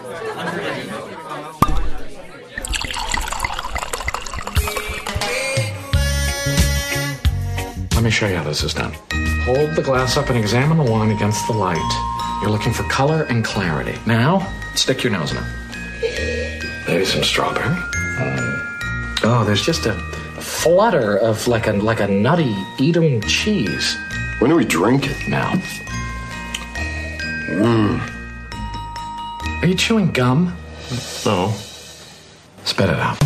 Let me show you how this is done. Hold the glass up and examine the wine against the light. You're looking for color and clarity. Now, stick your nose in it. Maybe some strawberry. Oh, there's just a flutter of like a nutty Edam cheese. When do we drink it? Now. Are you chewing gum? No. Spit it out.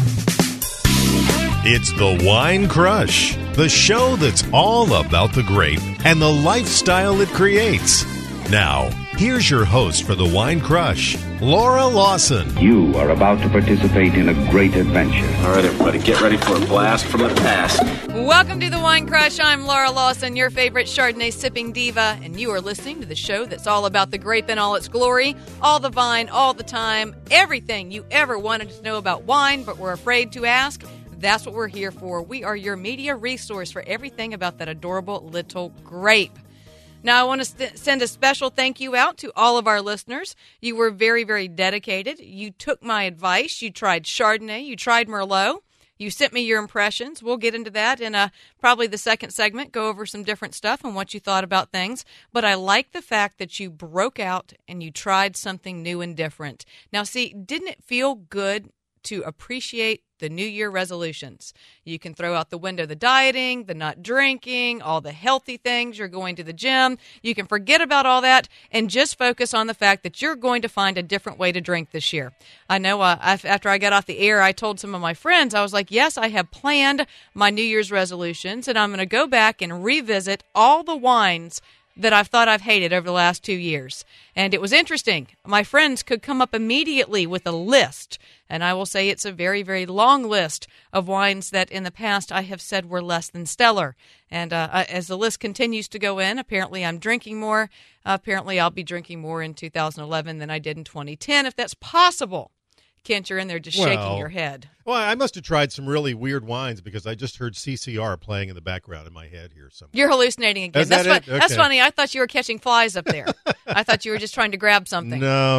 It's the Wine Crush, the show that's all about the grape and the lifestyle it creates. Now, here's your host for the Wine Crush, Laura Lawson. You are about to participate in a great adventure. All right, everybody, get ready for a blast from the past. Welcome to the Wine Crush. I'm Laura Lawson, your favorite Chardonnay sipping diva, and you are listening to the show that's all about the grape in all its glory, all the vine, all the time, everything you ever wanted to know about wine but were afraid to ask. That's what we're here for. We are your media resource for everything about that adorable little grape. Now, I want to send a special thank you out to all of our listeners. You were very, very dedicated. You took my advice. You tried Chardonnay. You tried Merlot. You sent me your impressions. We'll get into that in probably the second segment, go over some different stuff and what you thought about things. But I like the fact that you broke out and you tried something new and different. Now, see, didn't it feel good to appreciate the New Year resolutions? You can throw out the window the dieting, the not drinking, all the healthy things, you're going to the gym. You can forget about all that and just focus on the fact that you're going to find a different way to drink this year. I know after I got off the air, I told some of my friends, I was like, yes, I have planned my New Year's resolutions, and I'm going to go back and revisit all the wines that I've thought I've hated over the last 2 years. And it was interesting. My friends could come up immediately with a list, and I will say it's a very, very long list of wines that in the past I have said were less than stellar. And as the list continues to go in, apparently I'm drinking more. Apparently I'll be drinking more in 2011 than I did in 2010, if that's possible. Kent, you're in there just shaking your head. Well, I must have tried some really weird wines because I just heard CCR playing in the background in my head here somewhere. You're hallucinating again. Is that it? Okay. That's funny. I thought you were catching flies up there. I thought you were just trying to grab something. No.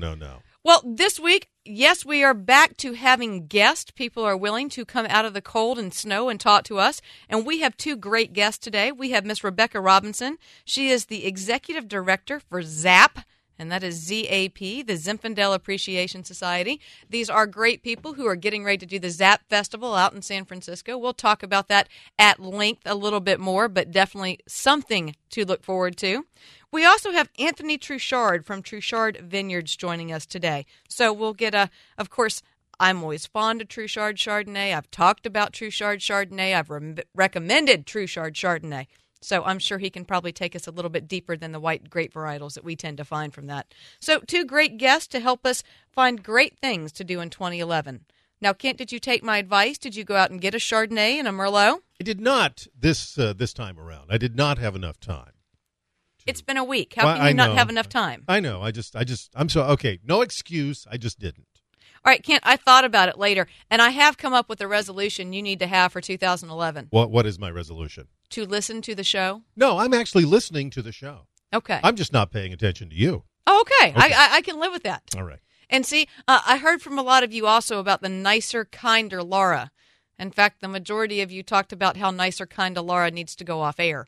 Well, this week, yes, we are back to having guests. People are willing to come out of the cold and snow and talk to us. And we have two great guests today. We have Miss Rebecca Robinson. She is the executive director for ZAP. And that is ZAP, the Zinfandel Appreciation Society. These are great people who are getting ready to do the ZAP Festival out in San Francisco. We'll talk about that at length a little bit more, but definitely something to look forward to. We also have Anthony Truchard from Truchard Vineyards joining us today. So we'll get of course, I'm always fond of Truchard Chardonnay. I've talked about Truchard Chardonnay. I've recommended Truchard Chardonnay. So I'm sure he can probably take us a little bit deeper than the white grape varietals that we tend to find from that. So two great guests to help us find great things to do in 2011. Now, Kent, did you take my advice? Did you go out and get a Chardonnay and a Merlot? I did not this time around. I did not have enough time. It's been a week. How can you not have enough time? I know. I'm so, okay, no excuse. I just didn't. All right, Kent, I thought about it later, and I have come up with a resolution you need to have for 2011. What is my resolution? To listen to the show? No, I'm actually listening to the show. Okay. I'm just not paying attention to you. Oh, okay. I can live with that. All right. And see, I heard from a lot of you also about the nicer, kinder Laura. In fact, the majority of you talked about how nicer, kinder Laura needs to go off air.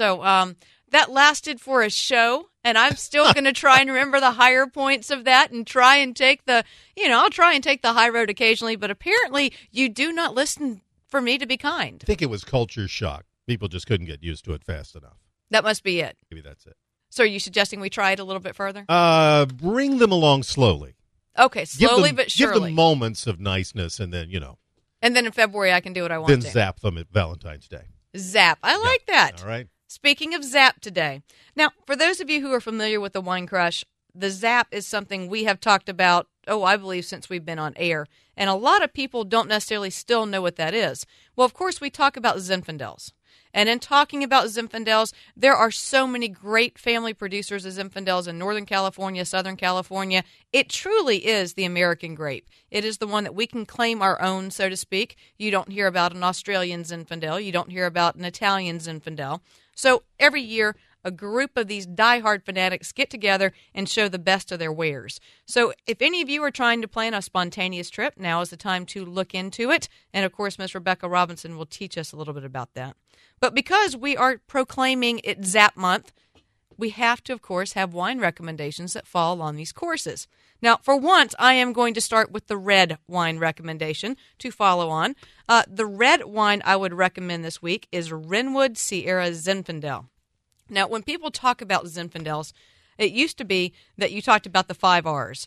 So that lasted for a show, and I'm still going to try and remember the higher points of that and try and take I'll try and take the high road occasionally, but apparently you do not listen for me to be kind. I think it was culture shock. People just couldn't get used to it fast enough. That must be it. Maybe that's it. So are you suggesting we try it a little bit further? Bring them along slowly. Okay, slowly but surely. Give them moments of niceness, and then, And then in February I can do what I want then to. Then zap them at Valentine's Day. Zap. I like that. All right. Speaking of ZAP today. Now, for those of you who are familiar with the Wine Crush, the ZAP is something we have talked about, I believe since we've been on air. And a lot of people don't necessarily still know what that is. Well, of course, we talk about Zinfandels. And in talking about Zinfandels, there are so many great family producers of Zinfandels in Northern California, Southern California. It truly is the American grape. It is the one that we can claim our own, so to speak. You don't hear about an Australian Zinfandel. You don't hear about an Italian Zinfandel. So every year, a group of these diehard fanatics get together and show the best of their wares. So if any of you are trying to plan a spontaneous trip, now is the time to look into it. And, of course, Ms. Rebecca Robinson will teach us a little bit about that. But because we are proclaiming it Zap Month, we have to, of course, have wine recommendations that fall on these courses. Now, for once, I am going to start with the red wine recommendation to follow on. The red wine I would recommend this week is Renwood Sierra Zinfandel. Now, when people talk about Zinfandels, it used to be that you talked about the 5 R's.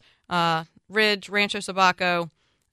Ridge, Rancho Sabaco,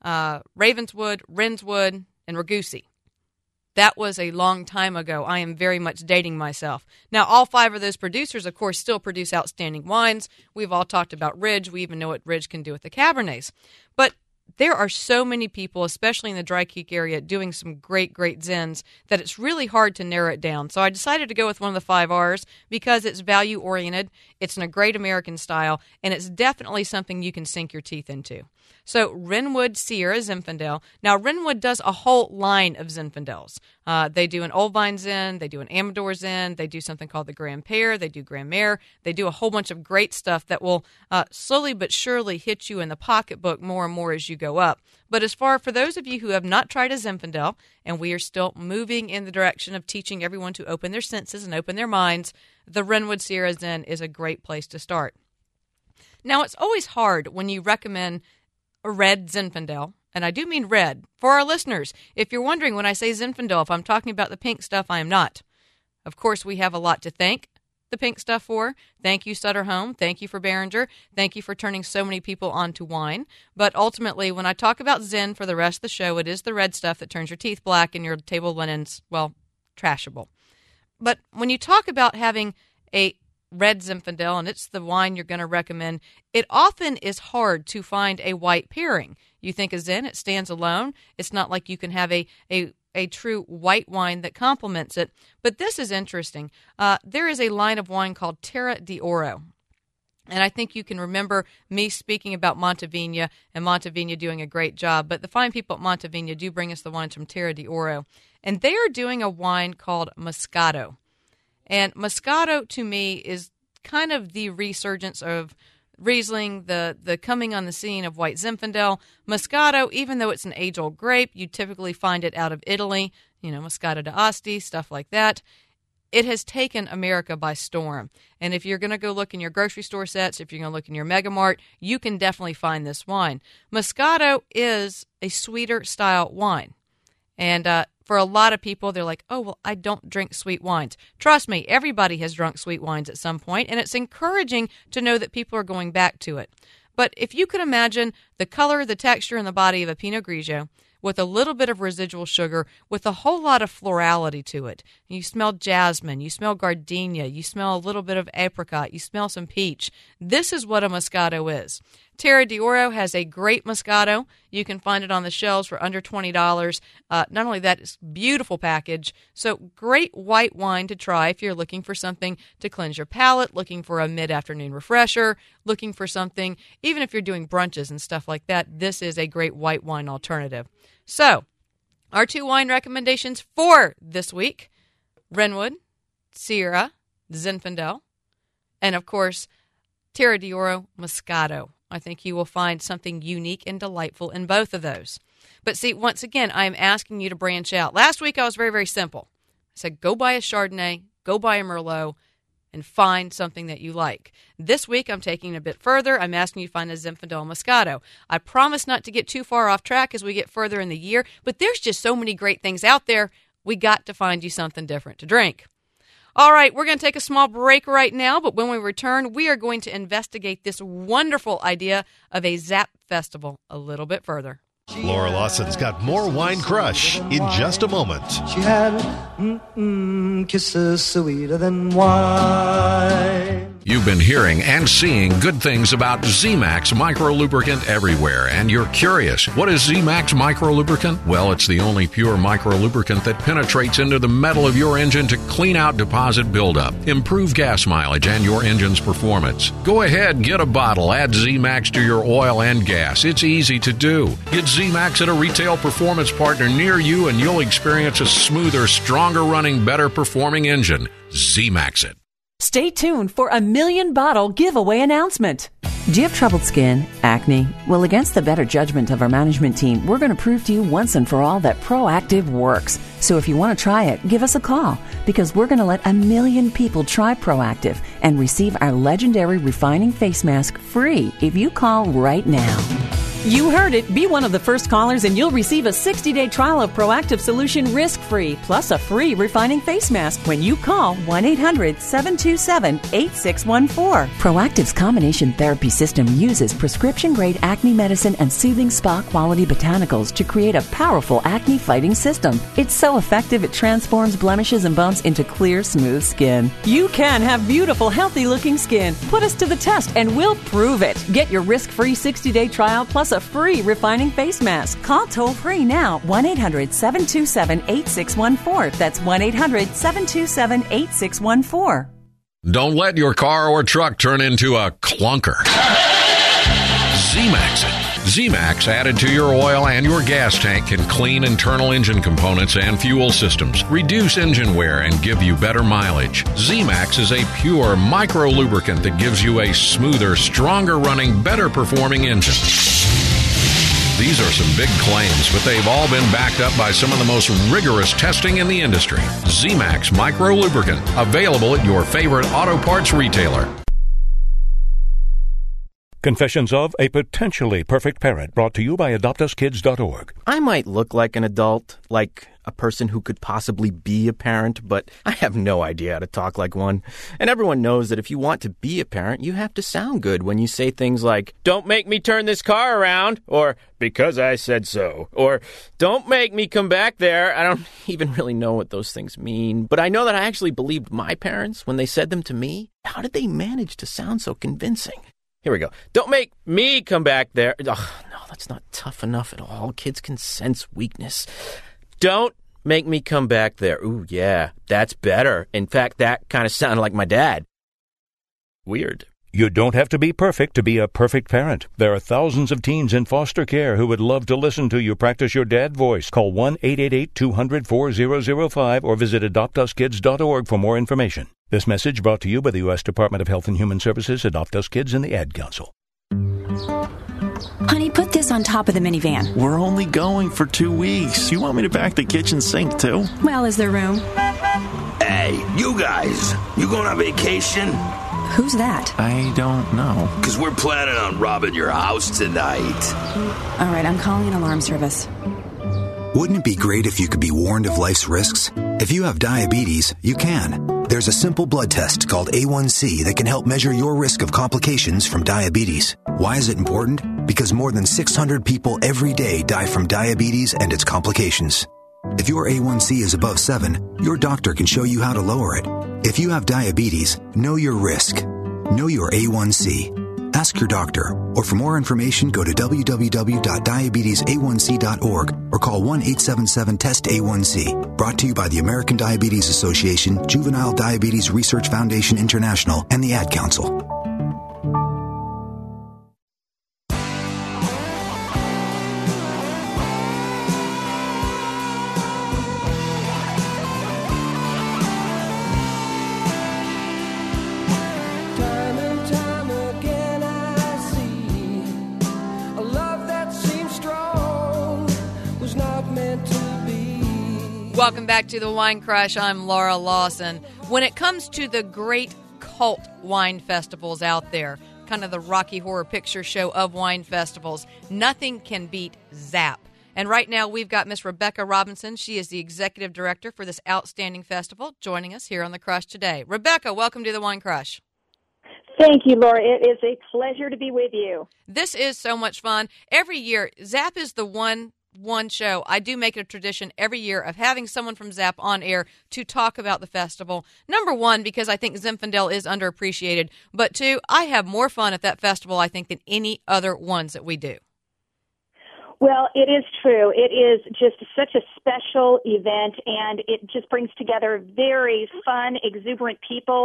Ravenswood, Wrenswood, and Ragusa. That was a long time ago. I am very much dating myself. Now, all 5 of those producers, of course, still produce outstanding wines. We've all talked about Ridge. We even know what Ridge can do with the Cabernets. But there are so many people, especially in the Dry Creek area, doing some great, great Zins that it's really hard to narrow it down. So I decided to go with one of the 5 R's because it's value-oriented, it's in a great American style, and it's definitely something you can sink your teeth into. So Renwood Sierra Zinfandel. Now, Renwood does a whole line of Zinfandels. They do an Old Vine Zin, they do an Amador Zin, they do something called the Grand Père, they do Grand Mère, they do a whole bunch of great stuff that will slowly but surely hit you in the pocketbook more and more as you go up. But for those of you who have not tried a Zinfandel, and we are still moving in the direction of teaching everyone to open their senses and open their minds, the Renwood Sierra Zin is a great place to start. Now, it's always hard when you recommend a red Zinfandel, and I do mean red. For our listeners, if you're wondering when I say Zinfandel, if I'm talking about the pink stuff, I am not. Of course, we have a lot to thank the pink stuff for. Thank you, Sutter Home. Thank you for Behringer. Thank you for turning so many people onto wine. But ultimately, when I talk about Zin for the rest of the show, it is the red stuff that turns your teeth black and your table linens, well, trashable. But when you talk about having a red Zinfandel, and it's the wine you're going to recommend, it often is hard to find a white pairing. You think of Zin, it stands alone. It's not like you can have a true white wine that complements it. But this is interesting. There is a line of wine called Terra d'Oro. And I think you can remember me speaking about Montevina and Montevina doing a great job. But the fine people at Montevina do bring us the wines from Terra d'Oro. And they are doing a wine called Moscato. And Moscato, to me, is kind of the resurgence of Riesling, the coming on the scene of white Zinfandel. Moscato, even though it's an age-old grape, you typically find it out of Italy, Moscato d'Asti, stuff like that. It has taken America by storm. And if you're going to go look in your grocery store sets, if you're going to look in your Mega Mart, you can definitely find this wine. Moscato is a sweeter style wine. And for a lot of people, they're like, oh, well, I don't drink sweet wines. Trust me, everybody has drunk sweet wines at some point, and it's encouraging to know that people are going back to it. But if you could imagine the color, the texture, and the body of a Pinot Grigio with a little bit of residual sugar, with a whole lot of florality to it. You smell jasmine, you smell gardenia, you smell a little bit of apricot, you smell some peach. This is what a Moscato is. Terra d'Oro has a great Moscato. You can find it on the shelves for under $20. Not only that, it's a beautiful package. So great white wine to try if you're looking for something to cleanse your palate, looking for a mid-afternoon refresher, looking for something, even if you're doing brunches and stuff like that, this is a great white wine alternative. So, our 2 wine recommendations for this week, Renwood, Sierra, Zinfandel, and of course, Terra d'Oro, Moscato. I think you will find something unique and delightful in both of those. But see, once again, I'm asking you to branch out. Last week, I was very, very simple. I said, go buy a Chardonnay, go buy a Merlot, and find something that you like. This week, I'm taking it a bit further. I'm asking you to find a Zinfandel Moscato. I promise not to get too far off track as we get further in the year, but there's just so many great things out there. We got to find you something different to drink. All right, we're going to take a small break right now, but when we return, we are going to investigate this wonderful idea of a Zap Festival a little bit further. Laura Lawson's got more Wine Crush in just a moment. She had kisses sweeter than wine. You've been hearing and seeing good things about Z-Max Micro Lubricant everywhere, and you're curious, what is Z-Max Micro Lubricant? Well, it's the only pure micro lubricant that penetrates into the metal of your engine to clean out deposit buildup, improve gas mileage, and your engine's performance. Go ahead, get a bottle, add Z-Max to your oil and gas. It's easy to do. Get Z-Max at a retail performance partner near you, and you'll experience a smoother, stronger running, better performing engine. Z-Max it. Stay tuned for a 1,000,000-bottle giveaway announcement. Do you have troubled skin, acne? Well, against the better judgment of our management team, we're going to prove to you once and for all that Proactiv works. So if you want to try it, give us a call, because we're going to let 1,000,000 people try Proactiv and receive our legendary refining face mask free if you call right now. You heard it. Be one of the first callers and you'll receive a 60-day trial of Proactiv solution risk-free, plus a free refining face mask when you call 1-800-727-8614. Proactiv's combination therapy system uses prescription-grade acne medicine and soothing spa-quality botanicals to create a powerful acne-fighting system. It's so effective it transforms blemishes and bumps into clear, smooth skin. You can have beautiful, healthy-looking skin. Put us to the test and we'll prove it. Get your risk-free 60-day trial plus a free refining face mask. Call toll-free now, 1-800-727-8614. That's 1-800-727-8614. Don't let your car or truck turn into a clunker. Z-Max it. Z-Max added to your oil and your gas tank can clean internal engine components and fuel systems, reduce engine wear, and give you better mileage. Z-Max is a pure micro lubricant that gives you a smoother, stronger running, better performing engine. These are some big claims, but they've all been backed up by some of the most rigorous testing in the industry. Z-Max Micro Lubricant, available at your favorite auto parts retailer. Confessions of a Potentially Perfect Parent, brought to you by AdoptUsKids.org. I might look like an adult, like a person who could possibly be a parent, but I have no idea how to talk like one. And everyone knows that if you want to be a parent, you have to sound good when you say things like, "Don't make me turn this car around," or "because I said so," or "don't make me come back there." I don't even really know what those things mean, but I know that I actually believed my parents when they said them to me. How did they manage to sound so convincing? Here we go. "Don't make me come back there." Ugh, no, that's not tough enough at all. Kids can sense weakness. "Don't make me come back there." Ooh, yeah, that's better. In fact, that kind of sounded like my dad. Weird. You don't have to be perfect to be a perfect parent. There are thousands of teens in foster care who would love to listen to you practice your dad voice. Call 1-888-200-4005 or visit AdoptUsKids.org for more information. This message brought to you by the U.S. Department of Health and Human Services, Adopt Us Kids, and the Ad Council. Honey, put this on top of the minivan. We're only going for 2 weeks. You want me to pack the kitchen sink, too? Well, is there room? Hey, you guys, you going on vacation? Who's that? I don't know. Because we're planning on robbing your house tonight. All right, I'm calling an alarm service. Wouldn't it be great if you could be warned of life's risks? If you have diabetes, you can. There's a simple blood test called A1C that can help measure your risk of complications from diabetes. Why is it important? Because more than 600 people every day die from diabetes and its complications. If your A1C is above 7, your doctor can show you how to lower it. If you have diabetes, know your risk. Know your A1C. Ask your doctor, or for more information, go to www.diabetesaonc.org or call 1-877-TEST-A1C. Brought to you by the American Diabetes Association, Juvenile Diabetes Research Foundation International, and the Ad Council. Welcome back to the Wine Crush. I'm Laura Lawson. When it comes to the great cult wine festivals out there, kind of the Rocky Horror Picture Show of wine festivals, nothing can beat ZAP. And right now we've got Miss Rebecca Robinson. She is the executive director for this outstanding festival, joining us here on the Crush today. Rebecca, welcome to the Wine Crush. Thank you, Laura. It is a pleasure to be with you. This is so much fun. Every year, ZAP is the one show. I do make it a tradition every year of having someone from ZAP on air to talk about the festival. Number one, because I think Zinfandel is underappreciated. But two, I have more fun at that festival, I think, than any other ones that we do. Well, it is true. It is just such a special event, and it just brings together very fun, exuberant people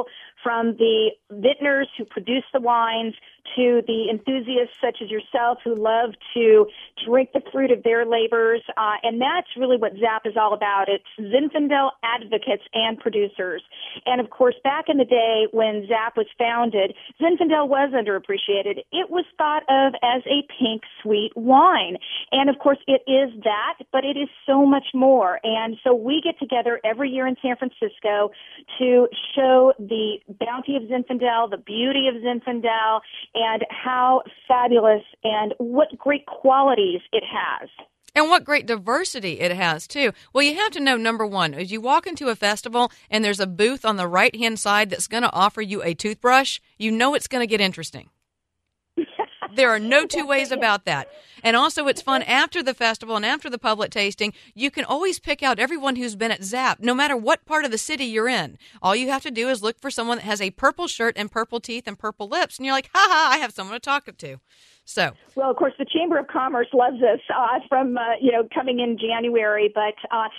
from the vintners who produce the wines to the enthusiasts such as yourself who love to drink the fruit of their labors. And that's really what ZAP is all about. It's Zinfandel advocates and producers. And, of course, back in the day when ZAP was founded, Zinfandel was underappreciated. It was thought of as a pink, sweet wine. And, of course, it is that, but it is so much more. And so we get together every year in San Francisco to show the bounty of Zinfandel, the beauty of Zinfandel, and how fabulous and what great qualities it has. And what great diversity it has, too. Well, you have to know, number one, as you walk into a festival and there's a booth on the right-hand side that's going to offer you a toothbrush, you know it's going to get interesting. There are no two ways about that. And also, it's fun after the festival and after the public tasting. You can always pick out everyone who's been at ZAP, no matter what part of the city you're in. All you have to do is look for someone that has a purple shirt and purple teeth and purple lips, and you're like, ha-ha, I have someone to talk to. So, well, of course, the Chamber of Commerce loves us from coming in January. But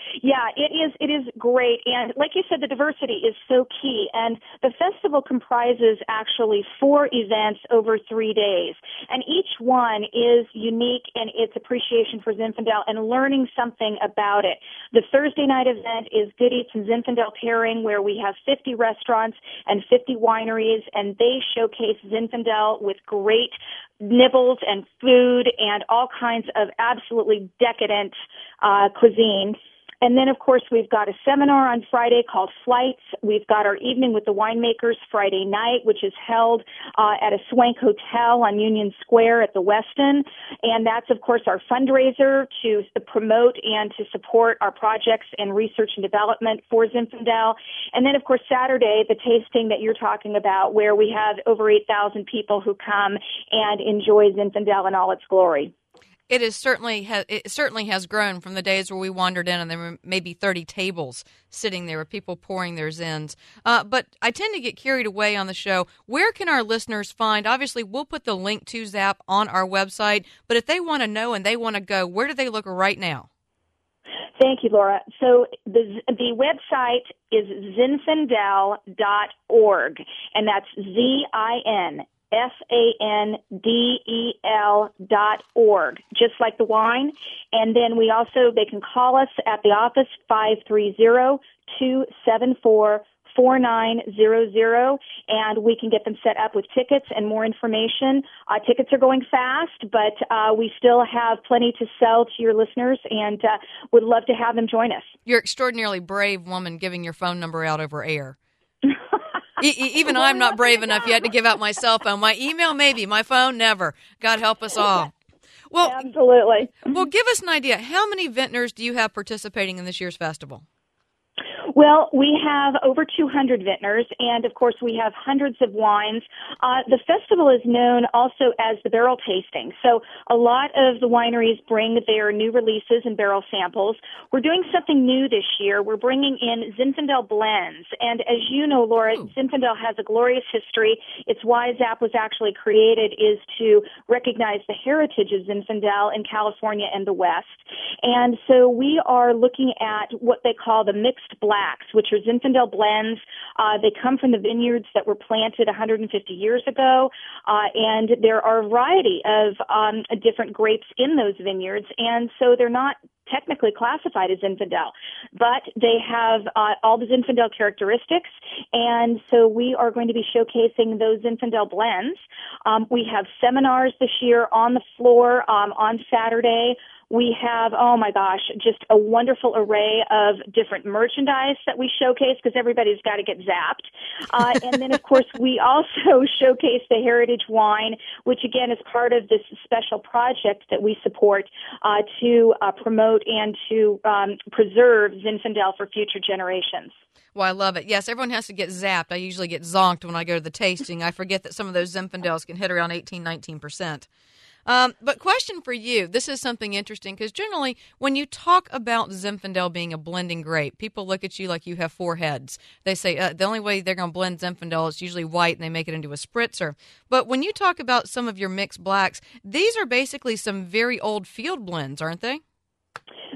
it is great, and like you said, the diversity is so key. And the festival comprises actually 4 events over 3 days, and each one is unique in its appreciation for Zinfandel and learning something about it. The Thursday night event is Good Eats and Zinfandel pairing, where we have 50 restaurants and 50 wineries, and they showcase Zinfandel with great nibbles and food and all kinds of absolutely decadent cuisine. And then, of course, we've got a seminar on Friday called Flights. We've got our evening with the winemakers Friday night, which is held at a swank hotel on Union Square at the Westin. And that's, of course, our fundraiser to promote and to support our projects and research and development for Zinfandel. And then, of course, Saturday, the tasting that you're talking about, where we have over 8,000 people who come and enjoy Zinfandel in all its glory. It certainly has grown from the days where we wandered in and there were maybe 30 tables sitting there with people pouring their Zins. But I tend to get carried away on the show. Where can our listeners find? Obviously, we'll put the link to ZAP on our website. But if they want to know and they want to go, where do they look right now? Thank you, Laura. So the website is zinfandel.org, and that's ZINFANDEL.org, just like the wine. And then they can call us at the office, 530-274-4900, and we can get them set up with tickets and more information. Tickets are going fast, but we still have plenty to sell to your listeners, and would love to have them join us. You're an extraordinarily brave woman giving your phone number out over air. Even I'm not brave enough yet to give out my cell phone. My email, maybe. My phone, never. God help us all. Well, absolutely. Well, give us an idea. How many vintners do you have participating in this year's festival? Well, we have over 200 vintners, and, of course, we have hundreds of wines. The festival is known also as the barrel tasting. So a lot of the wineries bring their new releases and barrel samples. We're doing something new this year. We're bringing in Zinfandel blends. And as you know, Laura, Zinfandel has a glorious history. It's why ZAP was actually created, is to recognize the heritage of Zinfandel in California and the West. And so we are looking at what they call the mixed blacks, which are Zinfandel blends. They come from the vineyards that were planted 150 years ago, and there are a variety of different grapes in those vineyards, and so they're not technically classified as Zinfandel, but they have all the Zinfandel characteristics, and so we are going to be showcasing those Zinfandel blends. We have seminars this year on the floor on Saturday. We have, oh my gosh, just a wonderful array of different merchandise that we showcase because everybody's got to get zapped. And then, of course, we also showcase the heritage wine, which, again, is part of this special project that we support to promote and to preserve Zinfandel for future generations. Well, I love it. Yes, everyone has to get zapped. I usually get zonked when I go to the tasting. I forget that some of those Zinfandels can hit around 18-19%. But question for you, this is something interesting, because generally when you talk about Zinfandel being a blending grape, people look at you like you have 4 heads. They say the only way they're going to blend Zinfandel is usually white, and they make it into a spritzer. But when you talk about some of your mixed blacks, these are basically some very old field blends, aren't they?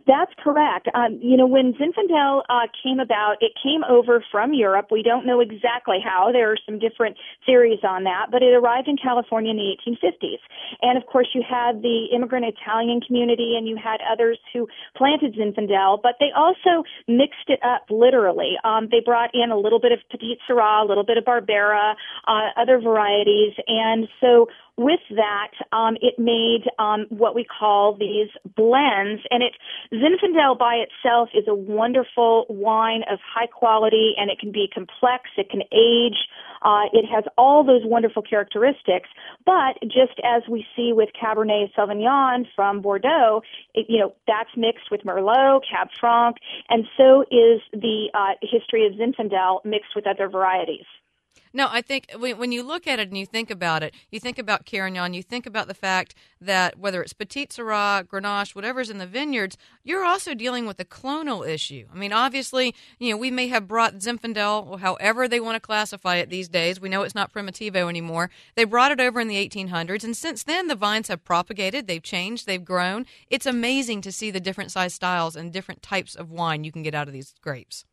That's correct. When Zinfandel came about, it came over from Europe. We don't know exactly how. There are some different theories on that, but it arrived in California in the 1850s. And, of course, you had the immigrant Italian community, and you had others who planted Zinfandel, but they also mixed it up literally. They brought in a little bit of Petite Sirah, a little bit of Barbera, other varieties, and so with that, it made what we call these blends, and Zinfandel by itself is a wonderful wine of high quality, and it can be complex, it can age, it has all those wonderful characteristics, but just as we see with Cabernet Sauvignon from Bordeaux, that's mixed with Merlot, Cab Franc, and so is the history of Zinfandel mixed with other varieties. No, I think when you look at it and you think about it, you think about Carignan, you think about the fact that whether it's Petite Sirah, Grenache, whatever's in the vineyards, you're also dealing with a clonal issue. I mean, obviously, we may have brought Zinfandel, however they want to classify it these days. We know it's not Primitivo anymore. They brought it over in the 1800s, and since then the vines have propagated, they've changed, they've grown. It's amazing to see the different size styles and different types of wine you can get out of these grapes.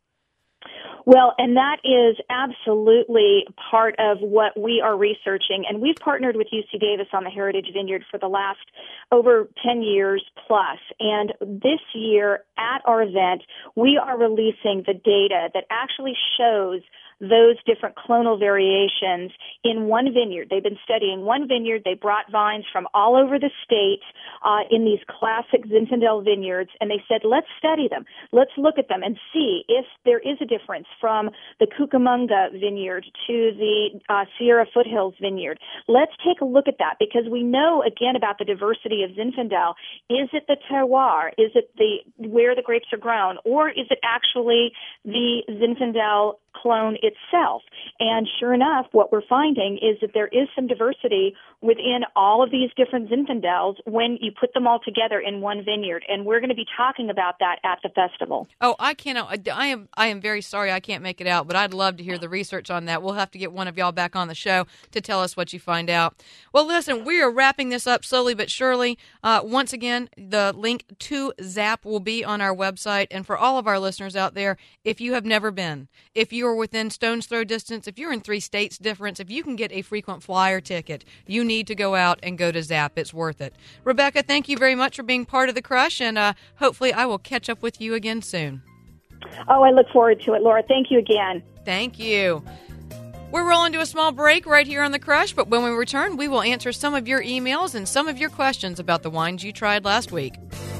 Well, and that is absolutely part of what we are researching. And we've partnered with UC Davis on the Heritage Vineyard for the last over 10 years plus. And this year at our event, we are releasing the data that actually shows those different clonal variations in one vineyard. They've been studying one vineyard. They brought vines from all over the state in these classic Zinfandel vineyards, and they said, let's study them. Let's look at them and see if there is a difference from the Cucamonga vineyard to the Sierra Foothills vineyard. Let's take a look at that because we know, again, about the diversity of Zinfandel. Is it the terroir? Is it where the grapes are grown? Or is it actually the Zinfandel clone itself? And sure enough, what we're finding is that there is some diversity within all of these different Zinfandels when you put them all together in one vineyard. And we're going to be talking about that at the festival. Oh, I cannot. I am very sorry I can't make it out, but I'd love to hear the research on that. We'll have to get one of y'all back on the show to tell us what you find out. Well, listen, we are wrapping this up slowly but surely. Once again, the link to ZAP will be on our website. And for all of our listeners out there, if you have never been, if you are within stone's throw distance, if you're in 3 states difference, if you can get a frequent flyer ticket, you need to go out and go to ZAP. It's worth it. Rebecca, thank you very much for being part of the Crush, and hopefully I will catch up with you again soon. Oh, I look forward to it, Laura. Thank you again. Thank you. We're rolling to a small break right here on The Crush, but when we return, we will answer some of your emails and some of your questions about the wines you tried last week.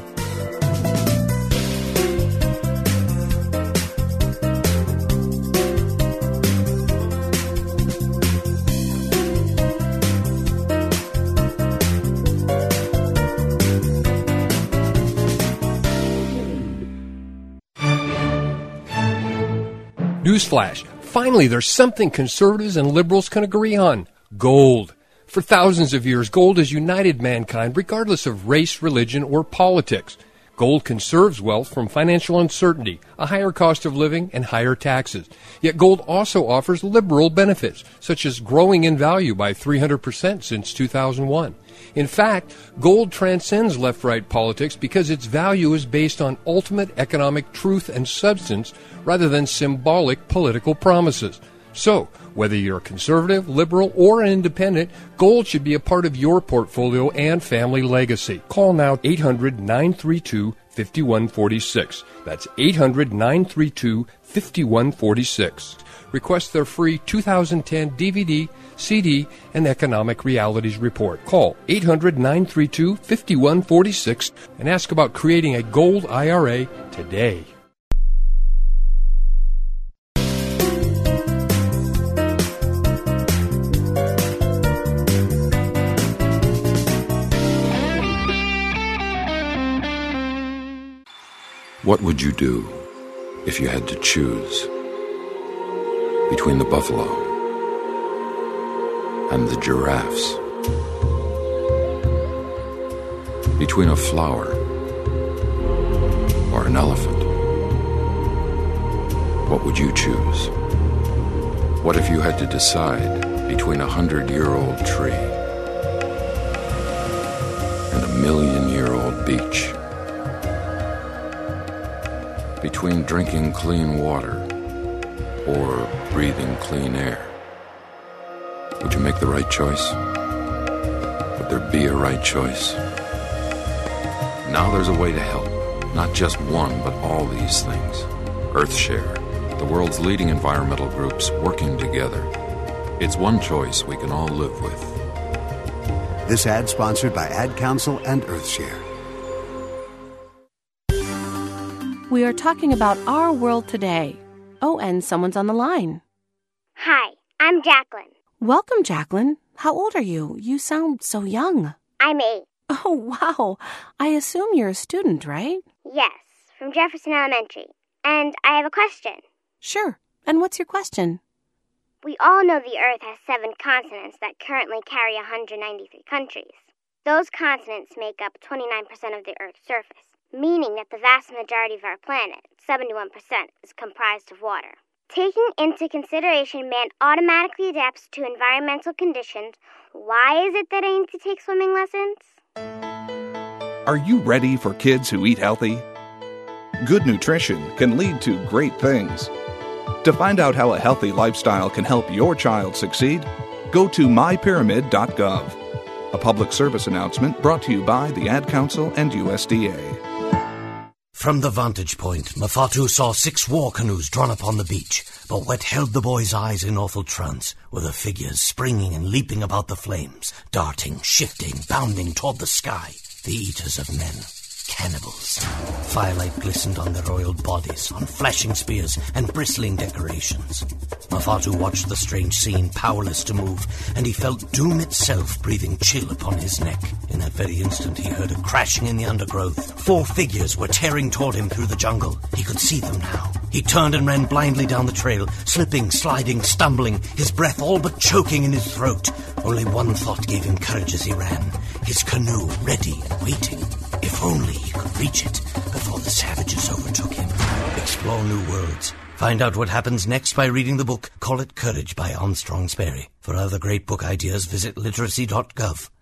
Newsflash. Finally, there's something conservatives and liberals can agree on. Gold. For thousands of years, gold has united mankind regardless of race, religion, or politics. Gold conserves wealth from financial uncertainty, a higher cost of living, and higher taxes. Yet gold also offers liberal benefits, such as growing in value by 300% since 2001. In fact, gold transcends left-right politics because its value is based on ultimate economic truth and substance rather than symbolic political promises. So, whether you're a conservative, liberal, or an independent, gold should be a part of your portfolio and family legacy. Call now 800-932-5146. That's 800-932-5146. Request their free 2010 DVD, CD, and Economic Realities Report. Call 800-932-5146 and ask about creating a gold IRA today. What would you do if you had to choose between the buffalo and the giraffes? Between a flower or an elephant? What would you choose? What if you had to decide between a 100-year-old tree and a 1,000,000-year-old beach? between drinking clean water or breathing clean air. Would you make the right choice? Would there be a right choice? Now there's a way to help. Not just one, but all these things. EarthShare, the world's leading environmental groups working together. It's one choice we can all live with. This ad sponsored by Ad Council and EarthShare. We are talking about our world today. Oh, and someone's on the line. Hi, I'm Jacqueline. Welcome, Jacqueline. How old are you? You sound so young. I'm 8. Oh, wow. I assume you're a student, right? Yes, from Jefferson Elementary. And I have a question. Sure. And what's your question? We all know the Earth has 7 continents that currently carry 193 countries. Those continents make up 29% of the Earth's surface, meaning that the vast majority of our planet, 71%, is comprised of water. Taking into consideration man automatically adapts to environmental conditions, why is it that I need to take swimming lessons? Are you ready for kids who eat healthy? Good nutrition can lead to great things. To find out how a healthy lifestyle can help your child succeed, go to mypyramid.gov. A public service announcement brought to you by the Ad Council and USDA. From the vantage point, Mafatu saw 6 war canoes drawn up on the beach, but what held the boy's eyes in awful trance were the figures springing and leaping about the flames, darting, shifting, bounding toward the sky, the eaters of men. Cannibals. Firelight glistened on their oiled bodies, on flashing spears and bristling decorations. Mafatu watched the strange scene, powerless to move, and he felt doom itself breathing chill upon his neck. In that very instant, he heard a crashing in the undergrowth. 4 figures were tearing toward him through the jungle. He could see them now. He turned and ran blindly down the trail, slipping, sliding, stumbling, his breath all but choking in his throat. Only one thought gave him courage as he ran. His canoe ready and waiting. If only he could reach it before the savages overtook him. Explore new worlds. Find out what happens next by reading the book Call It Courage by Armstrong Sperry. For other great book ideas, visit literacy.gov.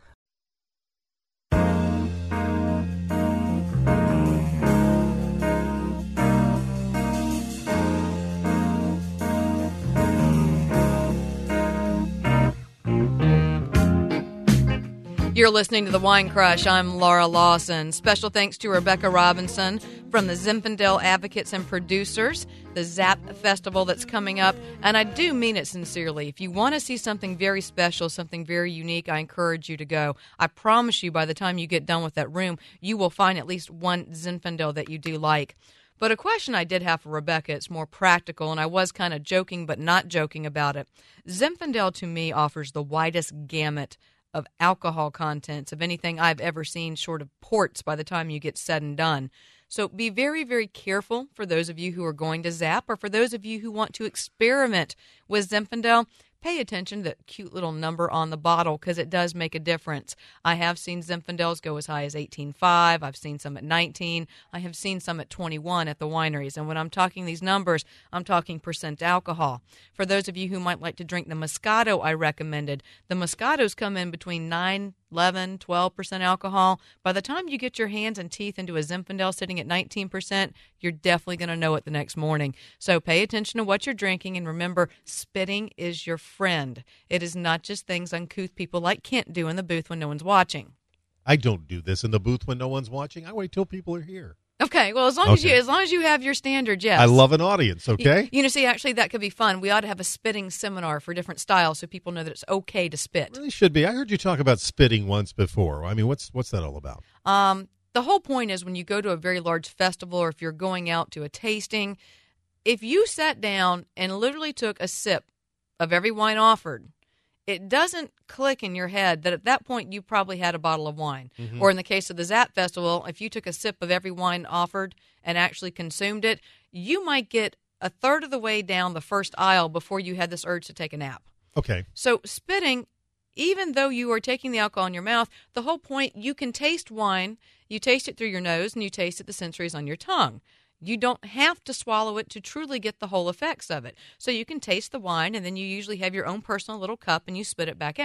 You're listening to The Wine Crush. I'm Laura Lawson. Special thanks to Rebecca Robinson from the Zinfandel Advocates and Producers, the ZAP Festival that's coming up. And I do mean it sincerely. If you want to see something very special, something very unique, I encourage you to go. I promise you by the time you get done with that room, you will find at least one Zinfandel that you do like. But a question I did have for Rebecca, it's more practical, and I was kind of joking but not joking about it. Zinfandel, to me, offers the widest gamut of alcohol contents of anything I've ever seen, short of ports by the time you get said and done. So be very, very careful for those of you who are going to Zap, or for those of you who want to experiment with Zinfandel. Pay attention to that cute little number on the bottle because it does make a difference. I have seen Zinfandels go as high as 18.5. I've seen some at 19. I have seen some at 21 at the wineries. And when I'm talking these numbers, I'm talking percent alcohol. For those of you who might like to drink the Moscato I recommended, the Moscatos come in between 9, 11, 12% alcohol. By the time you get your hands and teeth into a Zinfandel sitting at 19%, you're definitely going to know it the next morning. So pay attention to what you're drinking, and remember, spitting is your friend. It is not just things uncouth people like Kent do in the booth when no one's watching. I don't do this in the booth when no one's watching. I wait till people are here. Okay, well, as long as you have your standard, yes. I love an audience, okay? See, actually, that could be fun. We ought to have a spitting seminar for different styles so people know that it's okay to spit. It really should be. I heard you talk about spitting once before. I mean, what's that all about? The whole point is when you go to a very large festival, or if you're going out to a tasting, if you sat down and literally took a sip of every wine offered, it doesn't click in your head that at that point you probably had a bottle of wine. Mm-hmm. Or in the case of the Zap Festival, if you took a sip of every wine offered and actually consumed it, you might get a third of the way down the first aisle before you had this urge to take a nap. Okay. So spitting, even though you are taking the alcohol in your mouth, the whole point, you can taste wine, you taste it through your nose, and you taste it the sensories on your tongue. You don't have to swallow it to truly get the whole effects of it. So you can taste the wine, and then you usually have your own personal little cup, and you spit it back out.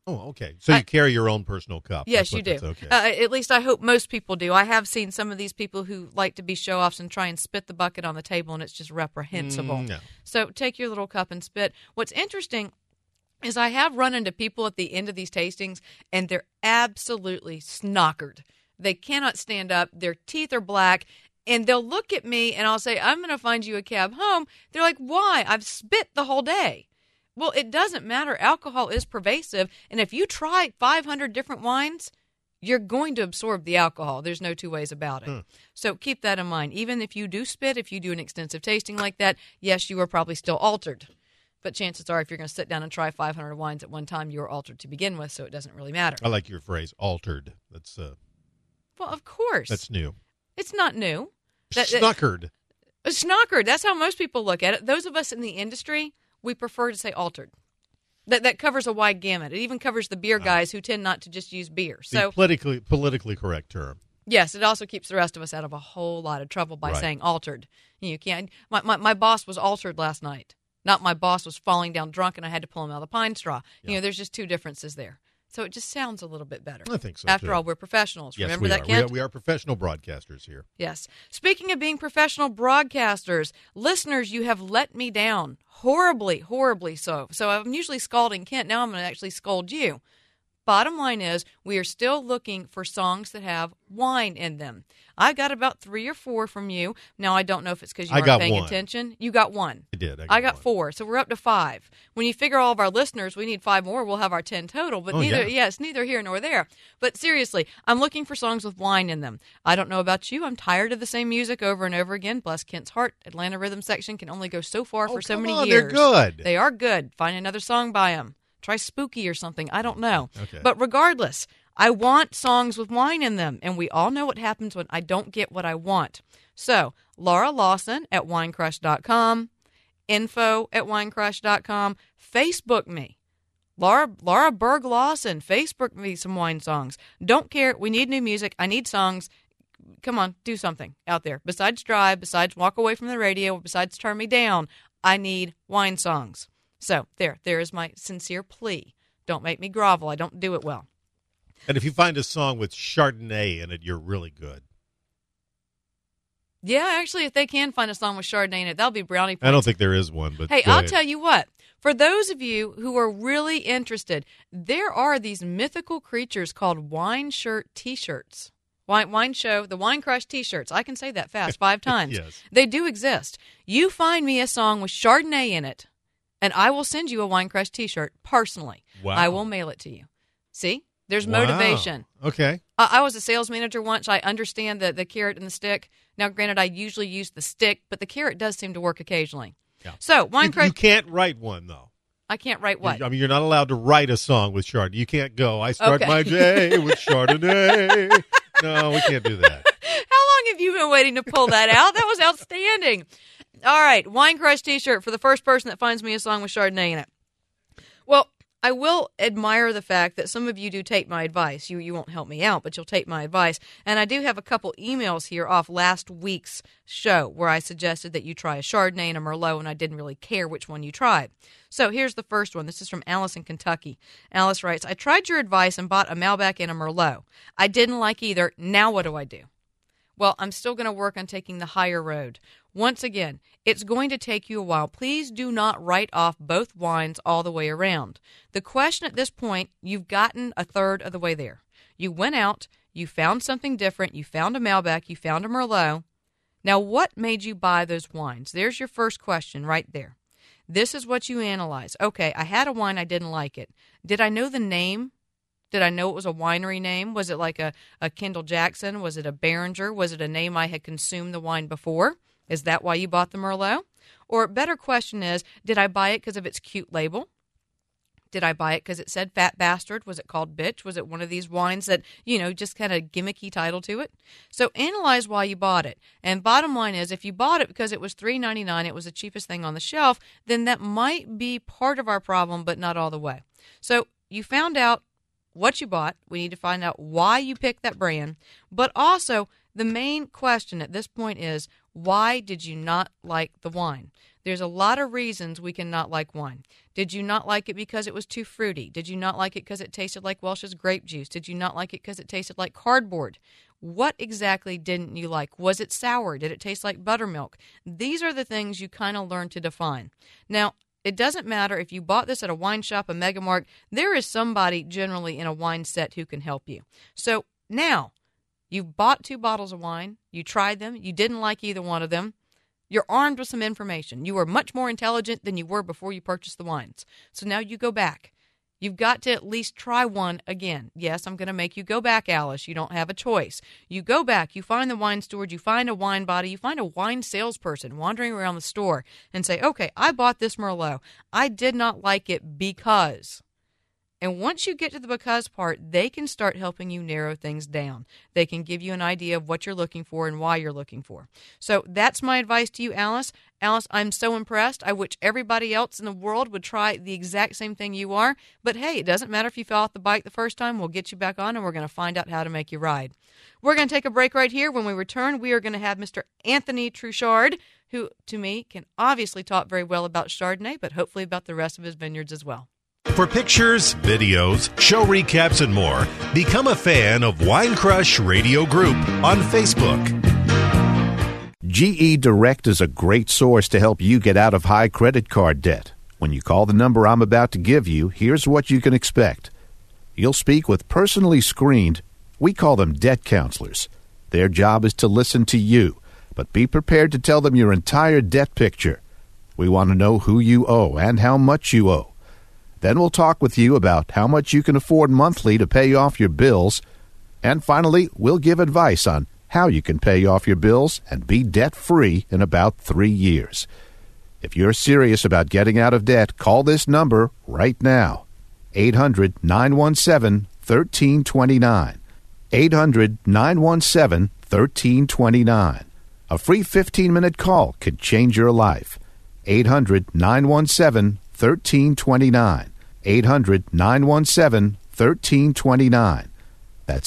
Oh, okay. So you carry your own personal cup. Yes, you do. Okay. At least I hope most people do. I have seen some of these people who like to be show-offs and try and spit the bucket on the table, and it's just reprehensible. No. So take your little cup and spit. What's interesting is I have run into people at the end of these tastings, and they're absolutely snockered. They cannot stand up. Their teeth are black, and they'll look at me, and I'll say, I'm going to find you a cab home. They're like, why? I've spit the whole day. Well, it doesn't matter. Alcohol is pervasive, and if you try 500 different wines, you're going to absorb the alcohol. There's no two ways about it. So keep that in mind. Even if you do spit, if you do an extensive tasting like that, yes, you are probably still altered. But chances are if you're going to sit down and try 500 wines at one time, you are altered to begin with, so it doesn't really matter. I like your phrase, altered. That's well, of course. That's new. It's not new. Snockered. Snockered. That's how most people look at it. Those of us in the industry, we prefer to say altered. That covers a wide gamut. It even covers the beer guys who tend not to just use beer. So politically correct term. Yes, it also keeps the rest of us out of a whole lot of trouble by saying altered. You can't. My boss was altered last night. Not my boss was falling down drunk and I had to pull him out of the pine straw. Yeah. There's just two differences there. So it just sounds a little bit better. I think so, After all, we're professionals. Yes, Remember that, Kent? We are professional broadcasters here. Yes. Speaking of being professional broadcasters, listeners, you have let me down. Horribly, horribly so. So I'm usually scalding Kent. Now I'm going to actually scold you. Bottom line is, we are still looking for songs that have wine in them. I got about 3 or 4 from you. Now, I don't know if it's because you weren't paying attention. You got 1. I did. I got 4. So we're up to 5. When you figure all of our listeners, we need 5 more. We'll have our 10 total. But it's neither here nor there. But seriously, I'm looking for songs with wine in them. I don't know about you. I'm tired of the same music over and over again. Bless Kent's heart. Atlanta Rhythm Section can only go so far for so many years. They're good. They are good. Find another song by them. Try Spooky or something. I don't know. Okay. But regardless, I want songs with wine in them. And we all know what happens when I don't get what I want. So, Laura Lawson at winecrush.com, info@winecrush.com, Facebook me. Laura Berg Lawson, Facebook me some wine songs. Don't care. We need new music. I need songs. Come on, do something out there. Besides drive, besides walk away from the radio, besides turn me down, I need wine songs. So, there is my sincere plea. Don't make me grovel. I don't do it well. And if you find a song with Chardonnay in it, you're really good. Yeah, actually, if they can find a song with Chardonnay in it, that'll be brownie points. I don't think there is one, but hey, I'll tell you what. For those of you who are really interested, there are these mythical creatures called wine shirt T-shirts. Wine show, the Wine Crush T-shirts. I can say that fast 5 times. Yes. They do exist. You find me a song with Chardonnay in it, and I will send you a Wine Crush T-shirt personally. Wow. I will mail it to you. See? There's motivation. Okay. I was a sales manager once. I understand the carrot and the stick. Now, granted, I usually use the stick, but the carrot does seem to work occasionally. Yeah. So, Wine Crush. You can't write one, though. I can't write what? I mean, you're not allowed to write a song with Chardonnay. You can't go, I start my day with Chardonnay. No, we can't do that. How long have you been waiting to pull that out? That was outstanding. All right, Wine Crush T-shirt for the first person that finds me a song with Chardonnay in it. Well, I will admire the fact that some of you do take my advice. You won't help me out, but you'll take my advice. And I do have a couple emails here off last week's show where I suggested that you try a Chardonnay and a Merlot, and I didn't really care which one you tried. So here's the first one. This is from Alice in Kentucky. Alice writes, I tried your advice and bought a Malbec and a Merlot. I didn't like either. Now what do I do? Well, I'm still going to work on taking the higher road. Once again, it's going to take you a while. Please do not write off both wines all the way around. The question at this point, you've gotten a third of the way there. You went out, you found something different, you found a Malbec, you found a Merlot. Now, what made you buy those wines? There's your first question right there. This is what you analyze. Okay, I had a wine, I didn't like it. Did I know the name? Did I know it was a winery name? Was it like a Kendall Jackson? Was it a Behringer? Was it a name I had consumed the wine before? Is that why you bought the Merlot? Or a better question is, did I buy it because of its cute label? Did I buy it because it said Fat Bastard? Was it called Bitch? Was it one of these wines that, just kind of gimmicky title to it? So analyze why you bought it. And bottom line is, if you bought it because it was $3.99, it was the cheapest thing on the shelf, then that might be part of our problem, but not all the way. So you found out what you bought. We need to find out why you picked that brand. But also, the main question at this point is, why did you not like the wine? There's a lot of reasons we can not like wine. Did you not like it because it was too fruity? Did you not like it because it tasted like Welch's grape juice? Did you not like it because it tasted like cardboard? What exactly didn't you like? Was it sour? Did it taste like buttermilk? These are the things you kind of learn to define. Now, it doesn't matter if you bought this at a wine shop, a Mega Mart. There is somebody generally in a wine set who can help you. So now, you've bought 2 bottles of wine. You tried them. You didn't like either one of them. You're armed with some information. You are much more intelligent than you were before you purchased the wines. So now you go back. You've got to at least try one again. Yes, I'm going to make you go back, Alice. You don't have a choice. You go back. You find the wine steward. You find a wine body. You find a wine salesperson wandering around the store and say, okay, I bought this Merlot. I did not like it because. And once you get to the because part, they can start helping you narrow things down. They can give you an idea of what you're looking for and why you're looking for. So that's my advice to you, Alice. Alice, I'm so impressed. I wish everybody else in the world would try the exact same thing you are. But hey, it doesn't matter if you fell off the bike the first time. We'll get you back on, and we're going to find out how to make you ride. We're going to take a break right here. When we return, we are going to have Mr. Anthony Truchard, who, to me, can obviously talk very well about Chardonnay, but hopefully about the rest of his vineyards as well. For pictures, videos, show recaps, and more, become a fan of Wine Crush Radio Group on Facebook. GE Direct is a great source to help you get out of high credit card debt. When you call the number I'm about to give you, here's what you can expect. You'll speak with personally screened, we call them debt counselors. Their job is to listen to you, but be prepared to tell them your entire debt picture. We want to know who you owe and how much you owe. Then we'll talk with you about how much you can afford monthly to pay off your bills. And finally, we'll give advice on how you can pay off your bills and be debt-free in about 3 years. If you're serious about getting out of debt, call this number right now. 800-917-1329. 800-917-1329. A free 15-minute call could change your life. 800-917-1329. 800-917-1329. That's